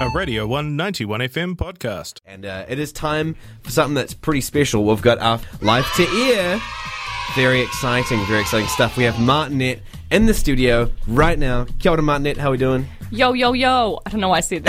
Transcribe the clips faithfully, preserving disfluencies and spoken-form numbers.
A Radio one ninety-one F M podcast. And uh, it is time for something that's pretty special. We've got our live to ear. Very exciting, very exciting stuff. We have Martinette in the studio right now. Kia ora, Martinette. How are we doing? Yo, yo, yo. I don't know why I said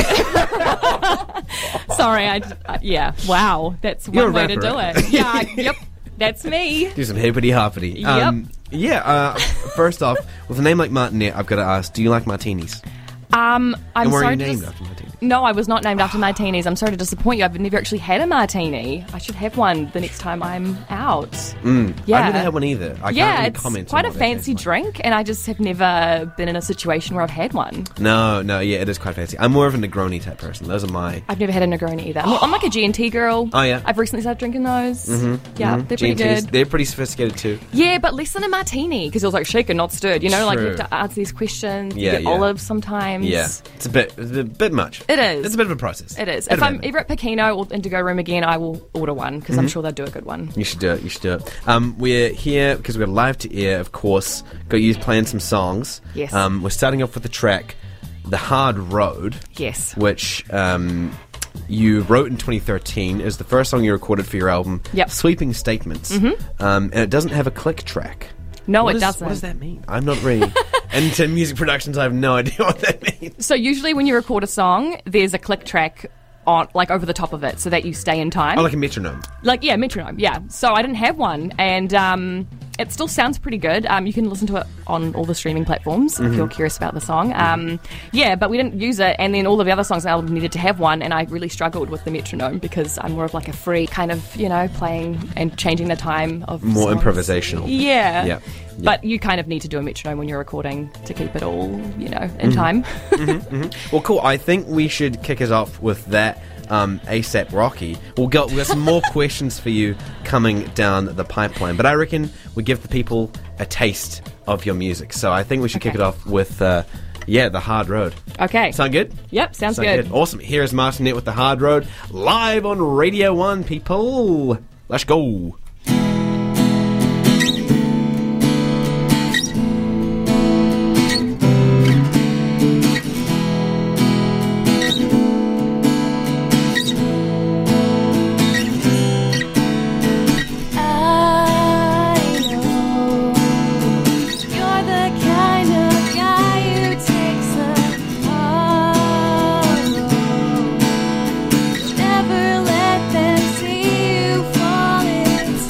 that. Sorry. I, uh, yeah. Wow. That's You're one a way to rapper, do it. Yeah. Yep. That's me. Do some hippity hoppity. Yep. Um, yeah, uh, first off, with a name like Martinette, I've got to ask, do you like martinis? Um, I'm and were sorry you to named dis- after martinis? No, I was not named after martinis. I'm sorry to disappoint you. I've never actually had a martini. I should have one the next time I'm out. Mm. Yeah. I've never had one either. I yeah, can't really it's comment quite on a what they fancy taste like. drink, and I just have never been in a situation where I've had one. No, no, yeah, it is quite fancy. I'm more of a Negroni type person. Those are my... I've never had a Negroni either. I'm, I'm like a G and T girl. Oh, yeah? I've recently started drinking those. Mm-hmm, Yeah, mm-hmm. they're pretty G and Ts, good. they're pretty sophisticated too. Yeah, but less than a martini, because it was like shaken, not stirred. You know, like you True. have to answer these questions. Yeah, you get yeah. olives sometimes. Yeah, it's a bit, it's a bit much. It is. It's a bit of a process. It is. Bit If of I'm admin. ever at Pekino or Indigo Room again, I will order one, because I'm sure they'll do a good one. You should do it. You should do it. Um, we're here because we're live to air, of course. Got you playing some songs. Yes. Um, we're starting off with the track "The Hard Road," Yes. which um, you wrote in twenty thirteen. Is the first song you recorded for your album. Yep. Sweeping Statements. Mm-hmm. Um, and it doesn't have a click track. No, What it is- doesn't. What does that mean? I'm not really into music productions. I have no idea what that means. So usually when you record a song, there's a click track on, like, over the top of it, so that you stay in time. Oh, like a metronome. Like, yeah, metronome, yeah. So I didn't have one, and um, it still sounds pretty good. Um, you can listen to it on all the streaming platforms if you're curious about the song. Um, yeah, but we didn't use it, and then all of the other songs on the album needed to have one, and I really struggled with the metronome because I'm more of like a free kind of, you know, playing and changing the time of More songs. improvisational. Yeah. Yeah. But you kind of need to do a metronome when you're recording to keep it all, you know, in time. Well, cool. I think we should kick us off with that. Um, ASAP Rocky. We'll go. We've got some more questions for you coming down the pipeline, but I reckon we give the people a taste of your music. So I think we should kick Okay. it off with, uh, yeah, The Hard Road. Okay. Sound good? Yep, sounds Sound good. Awesome. Here's Martinette with The Hard Road live on Radio One. People, let's go. Never let them see you fall into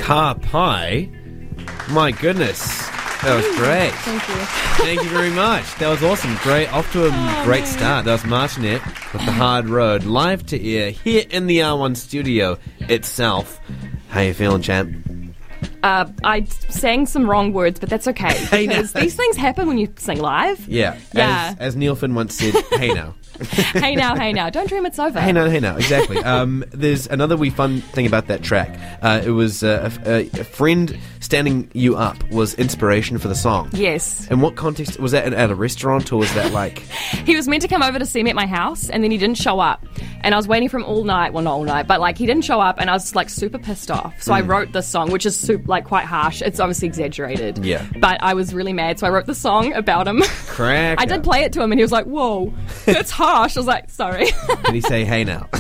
Car Pie. My goodness. That was great. Thank you. Thank you very much. That was awesome. Great. Off to a Oh, great man. start. That was Martinet with The Hard Road. Live to ear here in the R one studio itself. How you feeling, champ? Uh, I sang some wrong words, but that's okay. Hey, now. Because these things happen when you sing live. Yeah. Yeah. As, as Neil Finn once said, hey now. Hey now, hey now. Don't dream it's over. Hey now, hey now, exactly. Um, there's another wee fun thing about that track. Uh, it was uh, a, a friend standing you up was inspiration for the song. Yes. In what context? Was that at- at a restaurant or was that like... He was meant to come over to see me at my house, and then he didn't show up. And I was waiting for him all night. Well, not all night, but like he didn't show up, and I was like super pissed off. So I wrote this song, which is super, like quite harsh. It's obviously exaggerated. Yeah. But I was really mad, so I wrote the song about him. Crack. I did play it to him, and he was like, "Whoa, that's harsh." I was like, "Sorry." Did he say hey now?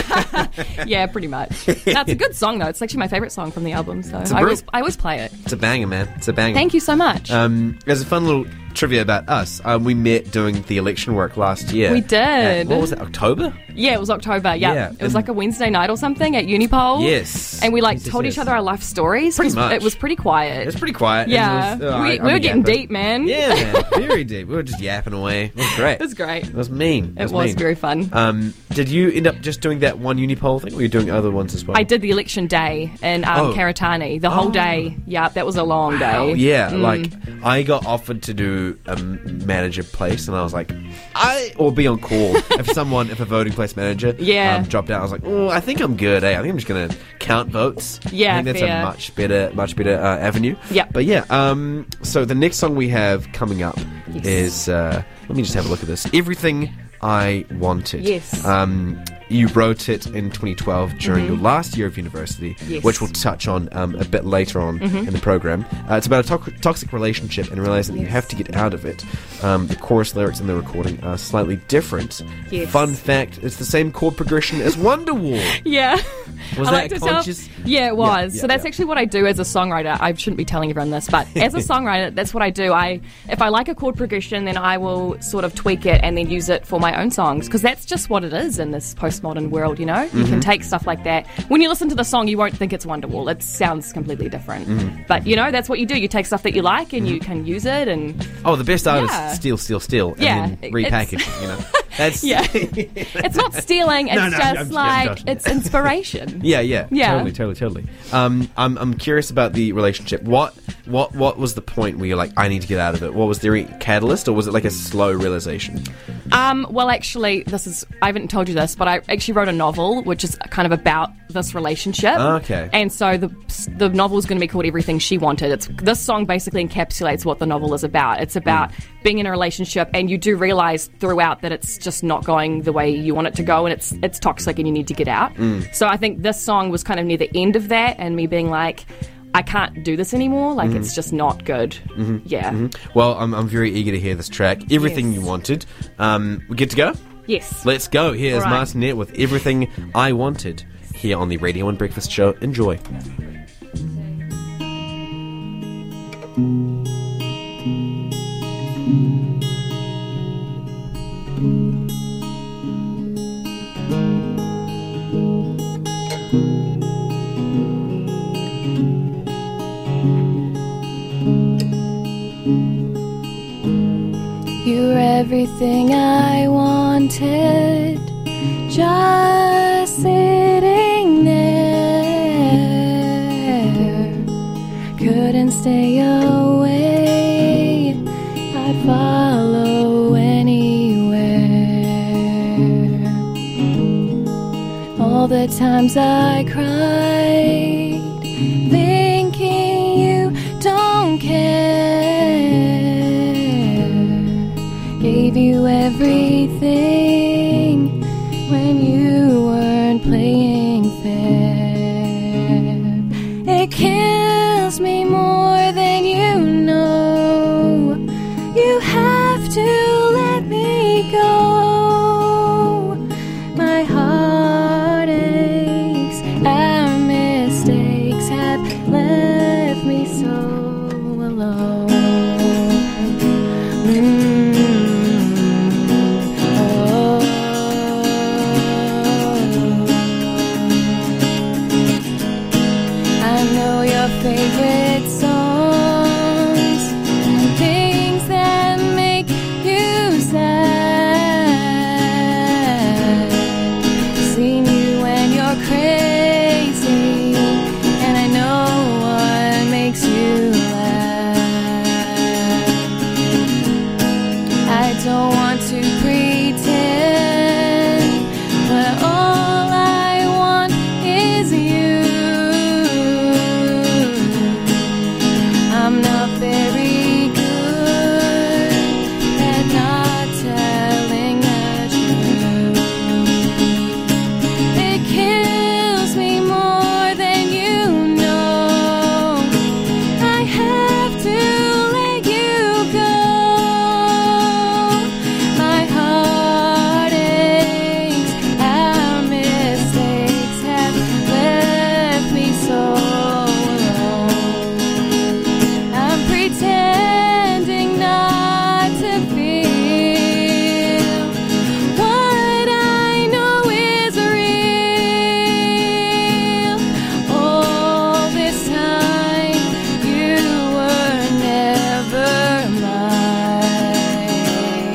Yeah, pretty much. That's a good song, though. It's actually my favorite song from the album, so a I brilliant- always, I always play it. It's a banger, man. It's a banger. Thank you so much. Um, there's a fun little trivia about us. Um, we met doing the election work last year. We did. At- what was it, October? Yeah, it was October. Yeah, Yeah, it was and- like a Wednesday night or something at Unipole. Yes. and we like Yes, yes, told yes. each other our life stories. Pretty 'cause much. It was pretty quiet. It was pretty quiet. and yeah, it was- uh, we, I- we I'm were a getting yapper. deep, man. Yeah, man. Very deep. We were just yapping away. It was great. It was great. It was mean. It It was, was mean. very fun. Um, did you end up just doing that one Unipole thing, or were you doing other ones as well? I did the election day in um, Oh. Karitani. The whole Oh. day. Yeah, that was a long Oh, day. yeah, Mm. like I got offered to do a m- manager place, and I was like, I or be on call if someone, if a voting place manager, Yeah. um, dropped out. I was like, oh, I think I'm good. Eh? I think I'm just gonna count votes. Yeah, I think that's fair. a much better, much better uh, avenue. Yeah. but yeah. Um, so the next song we have coming up Yes. is uh, let me just have a look at this. Everything I Wanted. Yes. Um, you wrote it in twenty twelve during your last year of university, Yes. which we'll touch on um, a bit later on in the program. Uh, it's about a to- toxic relationship and realizing that you Yes. have to get out of it. Um, the chorus lyrics in the recording are slightly different. Yes. Fun fact: it's the same chord progression as Wonderwall. Yeah. Was I that like to tell- conscious? Yeah, it was. yeah, so that's yeah. actually what I do as a songwriter. I shouldn't be telling everyone this, but as a songwriter, that's what I do. I if I like a chord progression, then I will sort of tweak it and then use it for my own songs, because that's just what it is in this postmodern world, you know? You Mm-hmm. can take stuff like that. When you listen to the song, you won't think it's Wonderwall. It sounds completely different. Mm-hmm. But, you know, that's what you do. You take stuff that you like and you can use it and... Oh, the best artists Yeah. steal, steal, steal, Yeah, and then it- repackage it's- it. You know, that's Yeah. It's not stealing, it's No, no, I'm- just I'm like, joking. it's inspiration. Yeah, yeah, Yeah. totally, totally, totally. Um, I'm, I'm curious about the relationship. What, what, what was the point where you're like, I need to get out of it? What was the re- catalyst, or was it like a slow realization? Um, well, actually, this is, I haven't told you this, but I actually wrote a novel, which is kind of about this relationship. Okay. And so the the novel is going to be called Everything She Wanted. It's this song basically encapsulates what the novel is about. It's about being in a relationship, and you do realize throughout that it's just not going the way you want it to go, and it's it's toxic, and you need to get out. So I think this song was kind of near the end of that, and me being like, I can't do this anymore. Like, it's just not good. Yeah. Well, I'm, I'm very eager to hear this track. Everything Yes. You Wanted. Um, we good to go? Yes. Let's go. Here's All right. Martinet with Everything I Wanted here on the Radio one Breakfast Show. Enjoy. You're everything I wanted, just sitting there. Couldn't stay away, I'd follow anywhere. All the times I cried, thinking you don't care. Gave you everything when you weren't playing fair. It kills me more than you know. You have to let me go. My heart aches, our mistakes have left me so alone. Mm. Oh. don't want to pretend, but all I want is you. I'm not very good at not telling the truth. It kills me more than you know. I have to let you go. My heart aches. Our mistakes have left me so alone. I'm pretending not to feel what I know is real. All this time, you were never mine.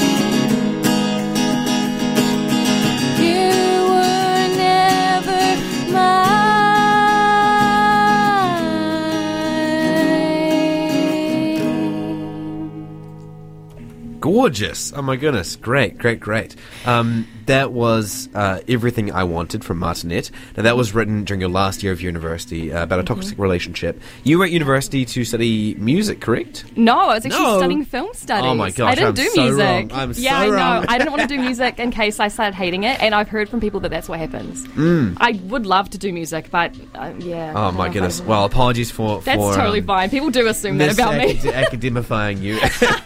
You were never mine. Gorgeous. Oh my goodness. Great, great, great. Um, that was uh, Everything I Wanted from Martinette. Now, that was written during your last year of university uh, about a toxic relationship. You were at university to study music, correct? No, I was actually No. studying film studies. Oh my gosh, I didn't I'm do so music. wrong. I'm yeah, so I know. wrong. I didn't want to do music in case I started hating it, and I've heard from people that that's what happens. Mm. I would love to do music, but uh, yeah. I Oh don't my know if goodness. I- Well, apologies for... that's for, totally um, fine. People do assume that this about me. acad- academifying you.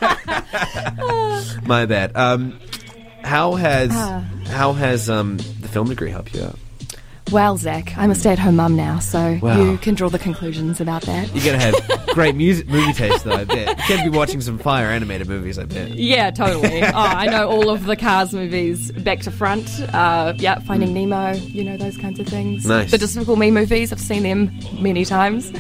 My bad. Um, how has Ah. how has um, the film degree helped you out? Well, Zach, I'm a stay-at-home mum now, so Wow. you can draw the conclusions about that. You're gonna have great music movie taste, though. I bet you can be watching some fire animated movies. I bet. Yeah, totally. Oh, I know all of the Cars movies back to front. Uh, yeah, Finding Nemo, you know, those kinds of things. Nice. The Despicable Me movies, I've seen them many times.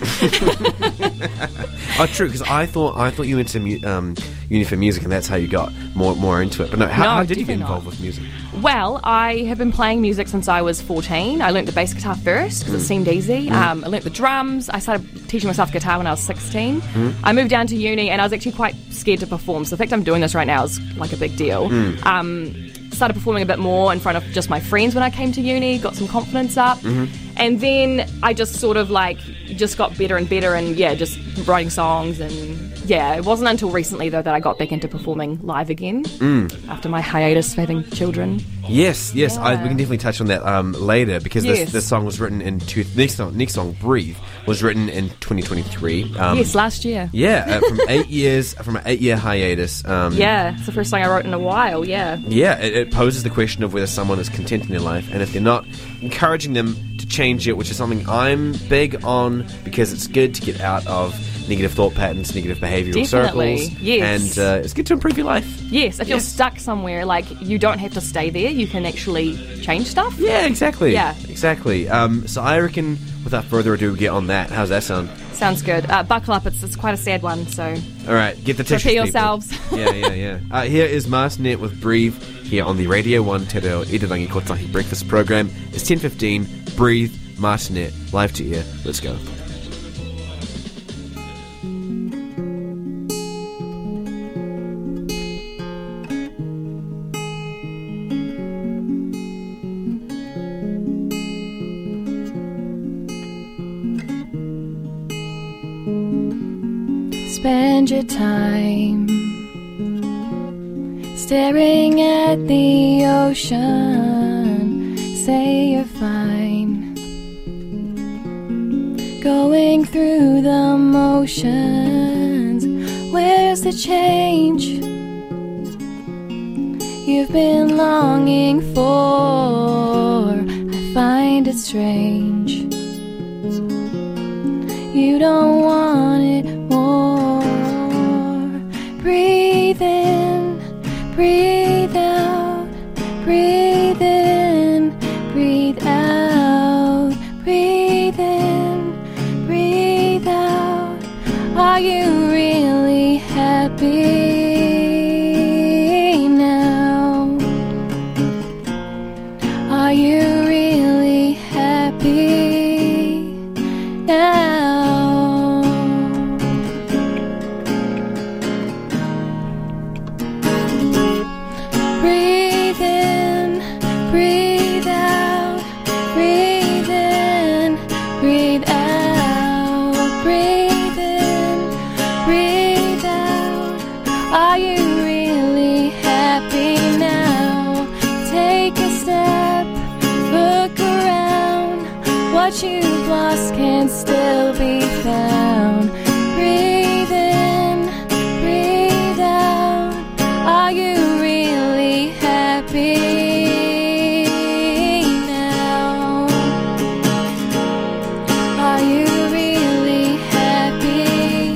Oh, true. Because I thought I thought you went to mu- um, uni for music, and that's how you got more more into it. But no, how, No, how did you get definitely involved not. with music? Well, I have been playing music since I was fourteen. I learnt the bass guitar first because it seemed easy. Um, I learnt the drums. I started teaching myself guitar when I was sixteen. I moved down to uni and I was actually quite scared to perform. So the fact I'm doing this right now is like a big deal. Um, started performing a bit more in front of just my friends when I came to uni, got some confidence up. And then I just sort of like just got better and better and yeah, just writing songs and yeah, it wasn't until recently though that I got back into performing live again after my hiatus for having children. Yes, yes. I, Yeah. we can definitely touch on that um, later because Yes. this, this song was written in two, next song. Next song, "Breathe," was written in twenty twenty-three. Um, Yes, last year. Yeah, uh, from eight years, from an eight-year hiatus. Um, Yeah, it's the first song I wrote in a while, yeah. Yeah, it, it poses the question of whether someone is content in their life, and if they're not, encouraging them to change it, which is something I'm big on because it's good to get out of negative thought patterns, negative behavioural Definitely, circles, yes. and uh, it's good to improve your life. Yes, if you're Yes. stuck somewhere, like, you don't have to stay there, you can actually change stuff. Yeah, exactly. Yeah. exactly. Um, so I reckon, without further ado, get on that. How's that sound? Sounds good. Uh, buckle up, it's, it's quite a sad one, so All right, get the tissues. prepare people. yourselves. yeah, yeah, yeah. Uh, here is Martinette with "Breathe" here on the Radio One Te Reo Irarangi Kotahi Breakfast Program. It's ten fifteen. Breathe, Martinette, live to ear. Let's go. Spend your time staring at the ocean. Say you're fine. Going through the motions. Where's the change you've been longing for? I find it strange. You don't want it more. Breathe in, breathe out, breathe in, breathe out, breathe in, breathe out. Are you really happy now? Are you really happy now? what you've lost can still be found. Breathe in, breathe out. Are you really happy now? Are you really happy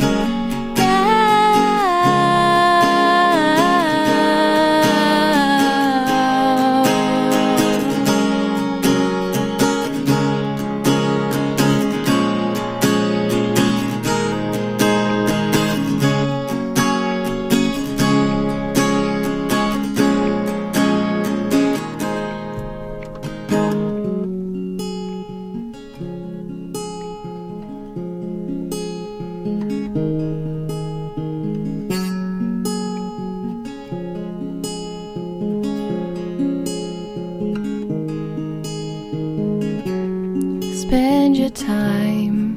Spend your time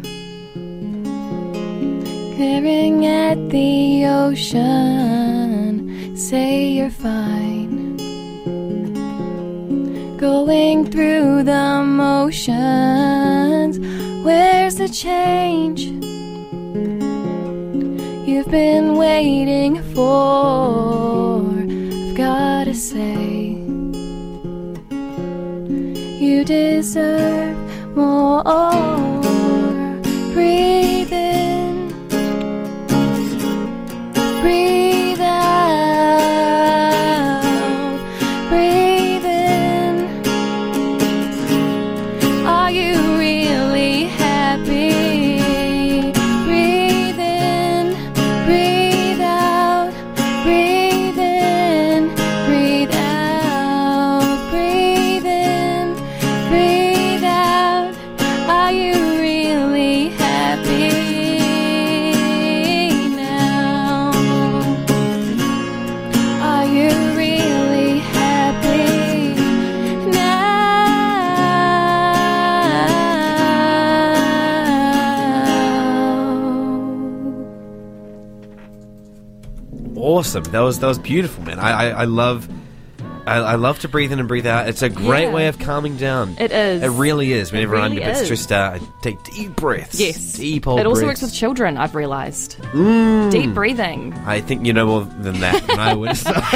staring at the ocean. Say you're fine. Going through the motions. Where's the change you've been waiting for? I've gotta say, you deserve more. Breathe in, breathe out, breathe in. Are you really happy? Breathe in, breathe out, breathe in, breathe out, breathe in, breathe out. Are you really happy now? Are you really happy now? Awesome. That was that was beautiful, man. I I, I love. I, I love to breathe in and breathe out. It's a great Yeah. way of calming down. It is. It really is. Whenever I'm really a bit is. stressed out, I take deep breaths. Yes. Deep old It also breaths. works with children, I've realised. Mm. Deep breathing. I think you know more than that than I would.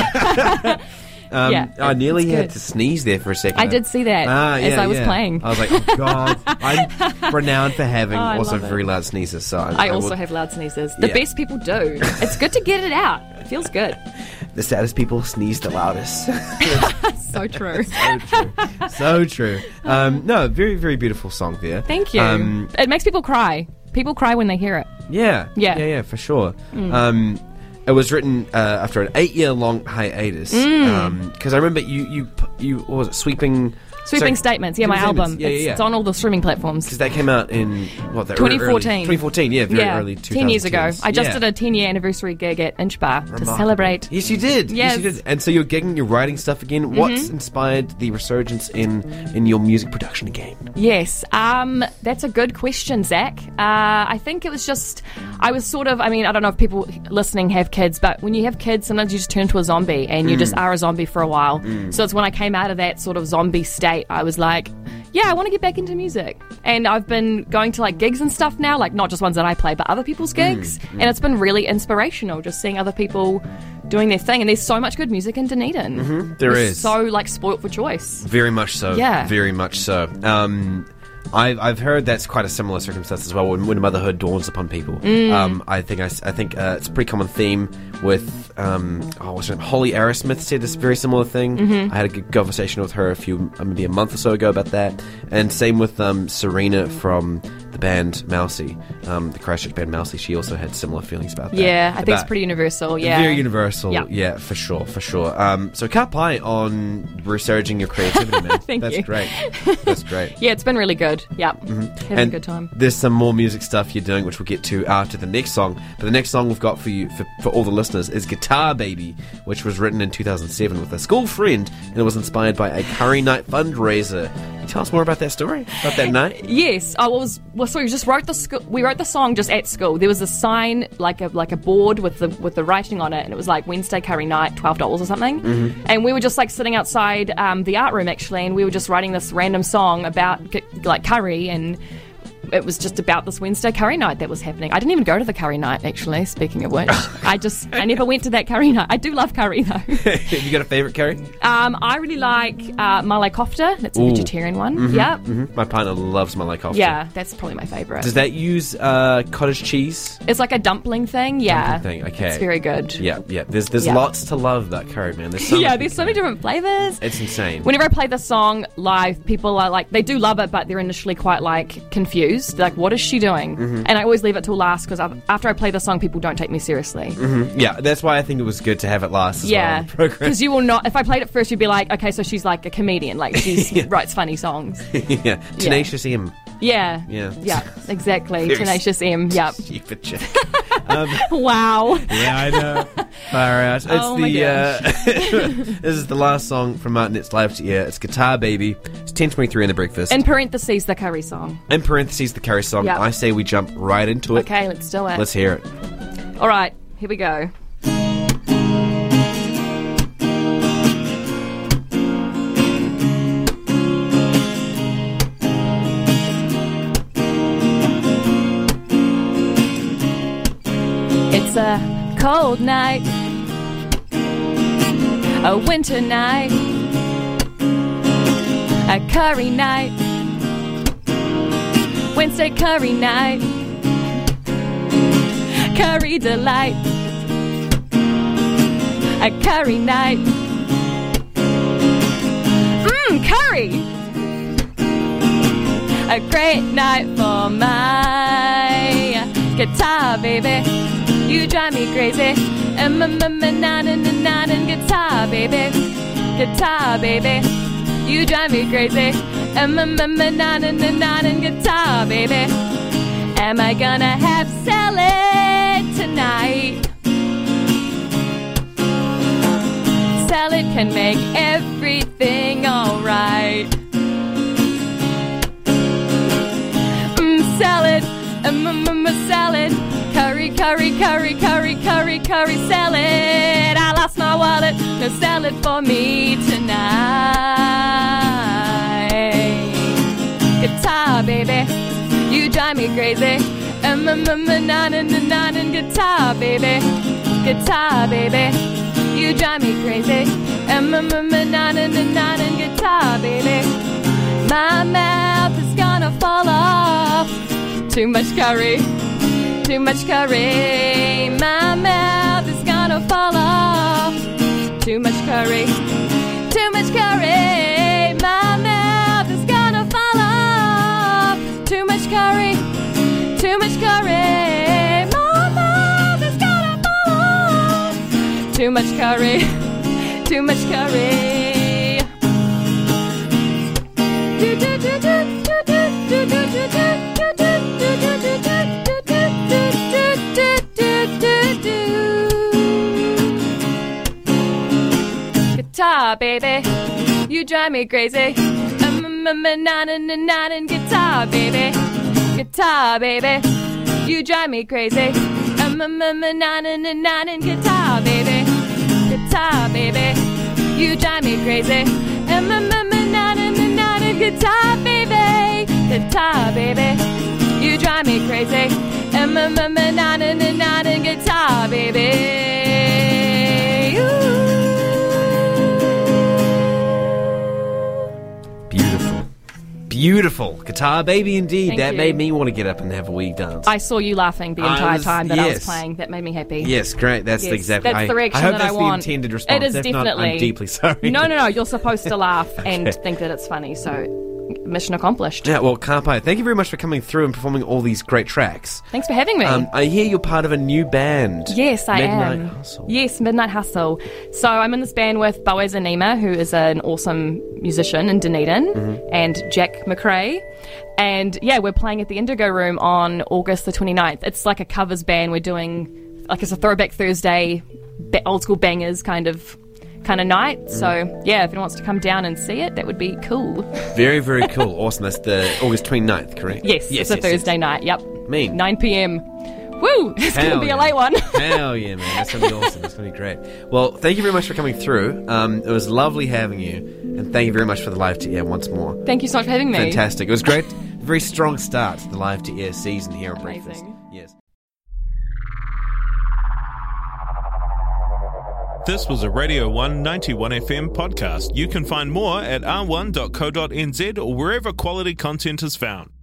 um, Yeah, I it- nearly it's had good. to sneeze there for a second. I did see that Ah, as yeah, I was yeah. playing. I was like, oh god, I'm renowned for having Oh, I also love it. very loud sneezes. So I, I also will- have loud sneezes. The Yeah. best people do. It's good to get it out. It feels good. the saddest people sneeze the loudest. So true. so true. So true. Um, no, very very beautiful song there. Thank you. Um, It makes people cry. People cry when they hear it. Yeah, Yeah. yeah, yeah, for sure. Mm. Um, it was written uh, after an eight-year-long hiatus. Mm. Because I remember you, you, you, what was it, sweeping, Sweeping sorry, Statements. Yeah, my Sweeping album. Statements. Yeah, it's, yeah, yeah. it's on all the streaming platforms. Because that came out in what? The twenty early- fourteen. twenty fourteen. Yeah, very yeah, early. ten years ago. twenty tens. I just Yeah. did a ten-year anniversary gig at Inch Bar to Remarkable. celebrate. Yes, you did. Yes. Yes. you did. And so you're gigging, you're writing stuff again. What's Mhm. inspired the resurgence in in your music production again? Yes, um, that's a good question, Zach. Uh, I think it was just, I was sort of, I mean, I don't know if people listening have kids, but when you have kids, sometimes you just turn into a zombie and you Mm. just are a zombie for a while. Mm. So it's when I came out of that sort of zombie state, I was like, yeah, I want to get back into music. And I've been going to like gigs and stuff now, like not just ones that I play, but other people's gigs. Mm, mm. And it's been really inspirational just seeing other people doing their thing. And there's so much good music in Dunedin. Mhm, there We're is. so like spoilt for choice. Very much so. Yeah. Very much so. Um, I've, I've heard that's quite a similar circumstance as well when, when motherhood dawns upon people. Mm. Um, I think I, s- I think uh, it's a pretty common theme with um, oh, what's her name? Holly Arrowsmith said this very similar thing. Mhm. I had a good conversation with her a few uh, maybe a month or so ago about that, and same with um, Serena from the band Mousy, um, the Christchurch band Mousy. She also had similar feelings about that. Yeah, I think it's About- pretty universal. Yeah. Very universal, Yeah. yeah, for sure, for sure. Um, so can't pie on resurging your creativity, man. Thank That's you. great. That's great. Yeah, it's been really good. Yeah. Having And a good time. there's some more music stuff you're doing, which we'll get to after the next song. But the next song we've got for you, for, for all the listeners, is Guitar Baby, which was written in two thousand seven with a school friend, and it was inspired by a curry night fundraiser Tell us more about that story, about that night. Yes, I was. Well, so we just wrote the sco- we wrote the song just at school. There was a sign, like a like a board with the with the writing on it, and it was like Wednesday curry night, twelve dollars or something. Mm-hmm. And we were just like sitting outside um, the art room actually, and we were just writing this random song about like curry, and it was just about this Wednesday curry night that was happening. I didn't even go to the curry night actually. Speaking of which, I just I never went to that curry night. I do love curry though. Have you got a favourite curry? Um, I really like uh, malai kofta. That's a Ooh. vegetarian one. Mm-hmm, Yeah. Mm-hmm. My partner loves malai kofta. Yeah, that's probably my favourite. Does that use uh, cottage cheese? It's like a dumpling thing, yeah. Dumpling thing, okay. It's very good. Yeah, yeah. There's there's Yeah. lots to love about curry, man. There's so Yeah, much there's we so many can- different flavours. It's insane. Whenever I play this song live, people are like, they do love it, but they're initially quite like confused. They're like, what is she doing? Mm-hmm. And I always leave it till last because after I play the song, people don't take me seriously. Mm-hmm. Yeah, that's why I think it was good to have it last as well Yeah, on the program. because you will not. If I played it first, you'd be like, okay, so she's like a comedian, like she writes funny songs. yeah, Tenacious M. Yeah, Yeah. yeah, exactly. Very Tenacious M. Yep. Stupid chick. Wow. Yeah, I know. Far out. It's Oh my the uh, this is the last song from Martinet's live to air. It's Guitar Baby. It's ten twenty-three in the breakfast. In parentheses, the curry song. In parentheses, the curry song. Yeah. I say we jump right into it. Okay, let's do it. Let's hear it. All right, here we go. It's a cold night, a winter night, a curry night, Wednesday curry night, curry delight, a curry night. Mmm, curry! A great night for my guitar, baby. You drive me crazy. Um, um, um, na na na na na guitar, baby. Guitar, baby. You drive me crazy. Um, um, um, na na na na na guitar, baby. Am I gonna have salad tonight? Salad can make everything alright. Mmm, salad. Um, um, um, salad. Curry, curry, curry, curry, curry, curry salad. I lost my wallet. No salad for me tonight. Guitar, baby. You drive me crazy. Um, um, um, na na na na na guitar, baby. Guitar, baby. You drive me crazy. Um, um, um, na na na na na guitar, baby. My mouth is gonna fall off. Too much curry. Too much curry, my mouth is gonna fall off. Too much curry, too much curry, my mouth is gonna fall off. Too much curry, too much curry, my mouth is gonna fall off. Too much curry, too much curry. Do do do do do do do do do do. Guitar, baby, you drive me crazy. Um, um, um, na na na na na guitar, baby. Guitar, baby, you drive me crazy. Um, um, um, na na na na na guitar, baby. Guitar, baby, you drive me crazy. Um, um, um, na na na na na guitar, baby. Guitar, baby, you drive me crazy. Um, um, um, na na na na na guitar, baby. Beautiful. Guitar Baby indeed. Thank that you. made me want to get up and have a wee dance. I saw you laughing the I entire was- time that I was yes. playing. That made me happy. Yes, great. That's Yes, the exactly. that's the I- reaction I hope that that's I want. the intended response. It is If definitely. Not, I'm deeply sorry. No, no, no. You're supposed to laugh and think that it's funny. So, mission accomplished. Yeah, well, Kampai, thank you very much for coming through and performing all these great tracks. Thanks for having me. Um, I hear you're part of a new band. Yes, I Midnight am. Hustle. Yes, Midnight Hustle. So I'm in this band with Boaz Anima, who is an awesome musician in Dunedin, Mm-hmm. and Jack McRae. And yeah, we're playing at the Indigo Room on August the twenty-ninth. It's like a covers band. We're doing, like, it's a Throwback Thursday, ba- old school bangers kind of kind of night. So, yeah, if anyone wants to come down and see it, that would be cool. Very, very cool. Awesome. That's the August twenty-ninth, correct? Yes, yes it's a yes, Thursday yes. night. Yep. Mean. nine p.m. Woo! It's going to be yeah. a late one. Hell yeah, man. That's going to be awesome. That's going to be great. Well, thank you very much for coming through. Um, it was lovely having you. And thank you very much for the Live to Air once more. Thank you so much for having me. Fantastic. It was great. Very strong start to the Live to Air season here on Amazing. Breakfast. Yes. This was a Radio one ninety-one F M podcast. You can find more at r one dot co dot n z or wherever quality content is found.